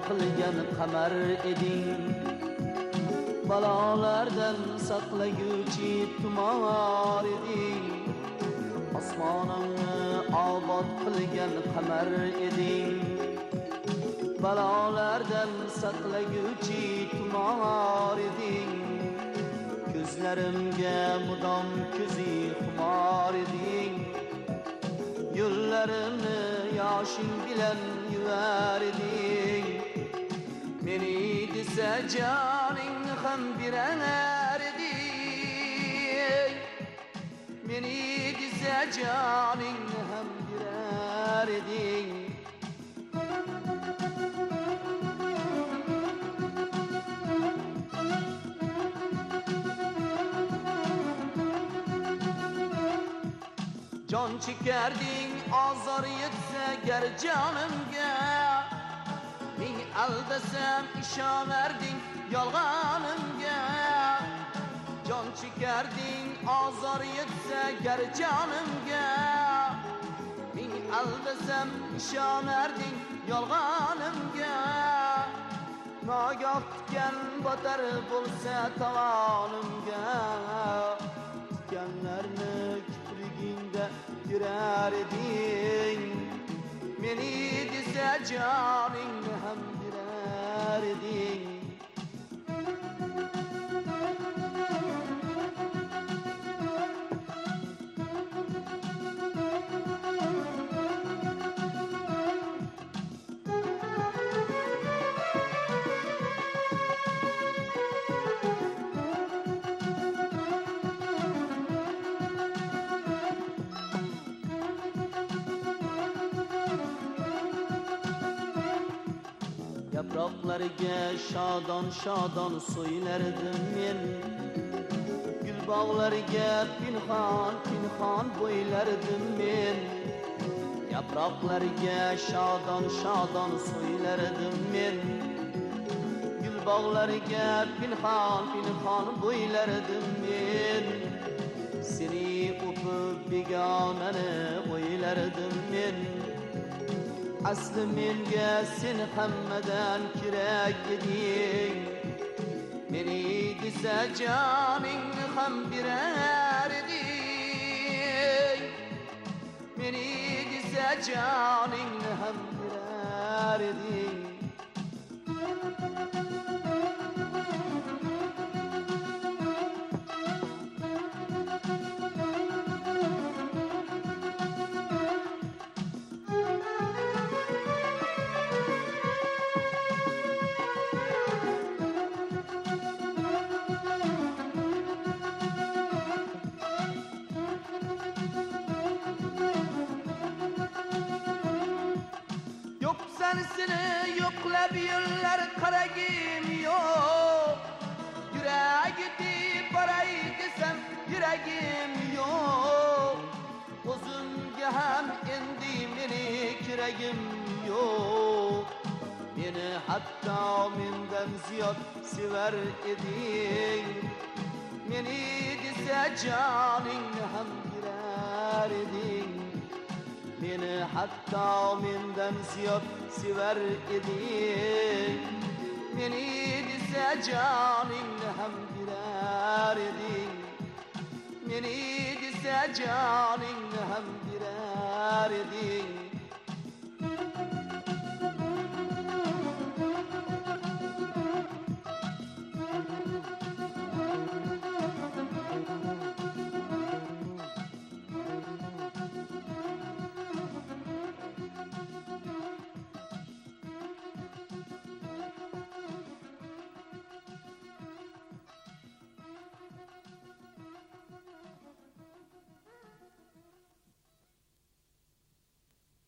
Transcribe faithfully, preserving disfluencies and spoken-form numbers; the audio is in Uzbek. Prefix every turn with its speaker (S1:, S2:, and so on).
S1: qilgan qamar eding. Balolardan saqlaguvchi tumor eding. Osmonimni obod qilgan qamar eding. Balolardan saqlaguvchi tumor eding. Ko'zlarimga mudom ko'zi xumor eding. Yo'llarimni yoshing bilan yuvar eding. Meni desa joningni ham berar eding. Meni desa joningni ham berar eding. Jon chekarding azor yetsa gar jonimga. Ming aldasam ishonarding yolg'onimga. Jon chekarding azor yetsa gar jonimga. Ming aldasam ishonarding yolg'onimga. Nogoh tikan botar bo'lsa tovonimga. Tikanlarni kiprigingda girar eding. Meni desa joningni ham berar eding. Yaproqlarga shodon shodon so'ylardim men. Gul bog'lariga pinhon pinhon bo'ylardim men. Yaproqlarga shodon shodon so'ylardim men. Gul bog'lariga pinhon pinhon bo'ylardim men. Seni o'pib begonani o'ylardim men. Asli menga sen hammadan kerak eding. Meni desa joningni ham berar eding. Meni desa joningni ham berar eding. Seni yo'qlab yo'llar qaragim yo'q. Yuragimni boray desam yuragim yo'q. O'zimga ham endi meni keragim yo'q. Meni hatto mendan ziyod sevar eding. Meni desa joningni ham berar eding. Meni hatto mendan ziyod sevar eding. Meni desa joningni ham berar eding. Meni desa joningni ham berar eding.